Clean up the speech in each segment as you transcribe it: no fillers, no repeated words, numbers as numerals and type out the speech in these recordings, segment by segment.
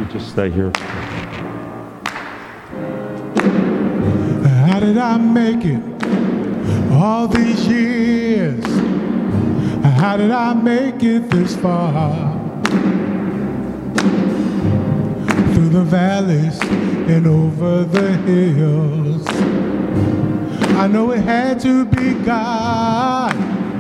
you just stay here. How did I make it all these years? How did I make it this far? Through the valleys and over the hills. I know it had to be God.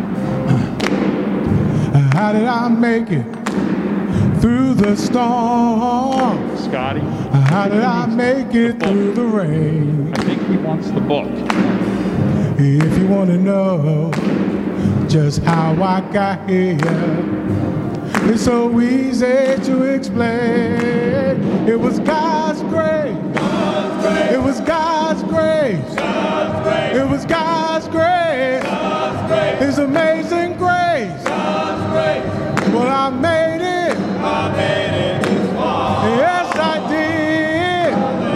How did I make it through the storm? Scotty? How did I make it through the rain? I think he wants the book. If you want to know just how I got here, it's so easy to explain. It was God's grace. God's grace. It was God's grace. God's grace. It was God's grace. God's grace. His amazing grace. God's grace. Well, I made it. I made it this far. Yes, I did. The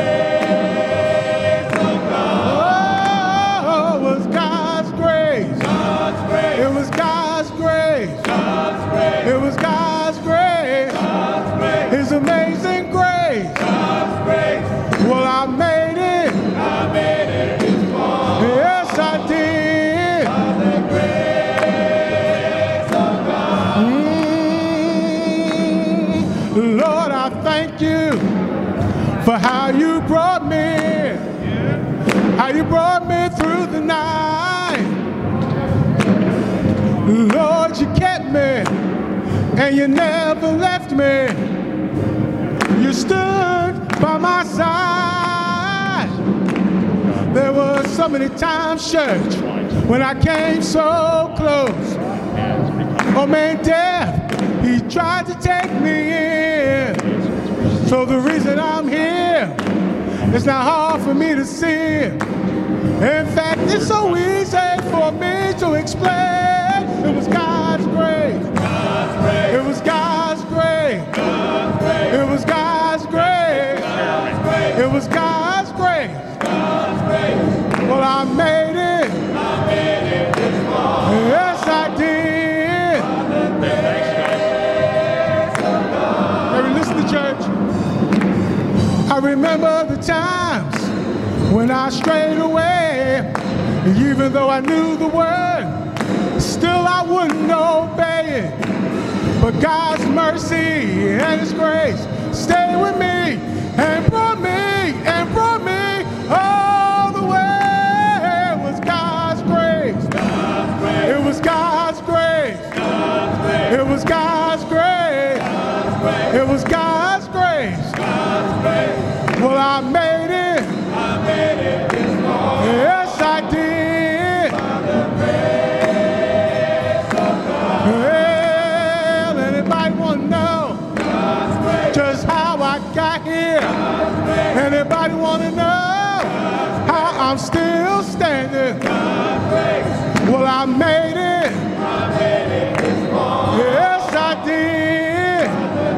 grace of God. Oh, it was God's grace. God's grace. It was God's grace. God's grace. It was God's grace. God's grace. His amazing grace. God's grace. Well, I made it. I made it this far. Yes, I did. By the grace of God. Lord, I thank you for how you brought me. How you brought me through the night. Lord, you kept me and you never left me. You stood by my side. There were so many times, church, when I came so close. Oh man, death, he tried to take me in. So the reason I'm here, it's not hard for me to see. In fact, it's so easy for me to explain. It was God's grace. God's grace. It was God's grace. God's grace. It was God's grace. God's grace. It was God's grace. God's grace. Well, I made it. I made it this far. Yes, I did. Every listen to church. I remember the times when I strayed away. Even though I knew the word, still I wouldn't obey it. But God's mercy and His grace stayed with me and brought me all the way. It was God's grace. God's grace. It was God's grace. God's grace. It was God's grace. God's grace. It was God's grace. God's grace. Well, I made it. I made it this far. Yes, I did. By the grace of God. Well, anybody want to know just how I got here? Anybody want to know how I'm still standing? Well, I made it. I made it this far. Yes, I did.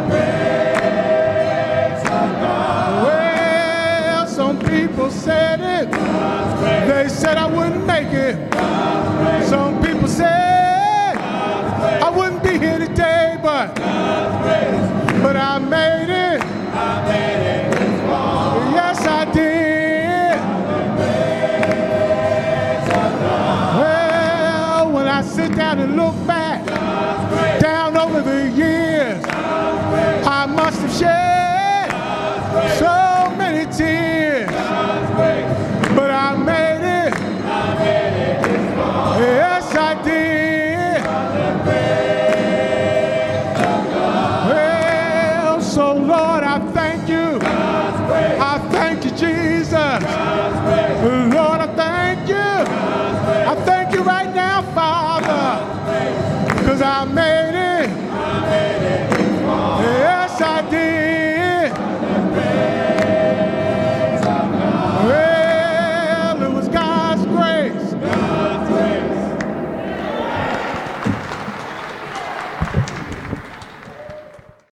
Well, some people said it. They said I wouldn't make it. Some people said I wouldn't be here today, but I made it. I made it this far. Yes, I did. Well, when I sit down and look back, down over the years, I must have shed so many tears. But I made it. I made it this far. Yes, I did. Well, so Lord, I thank you. I thank you, Jesus.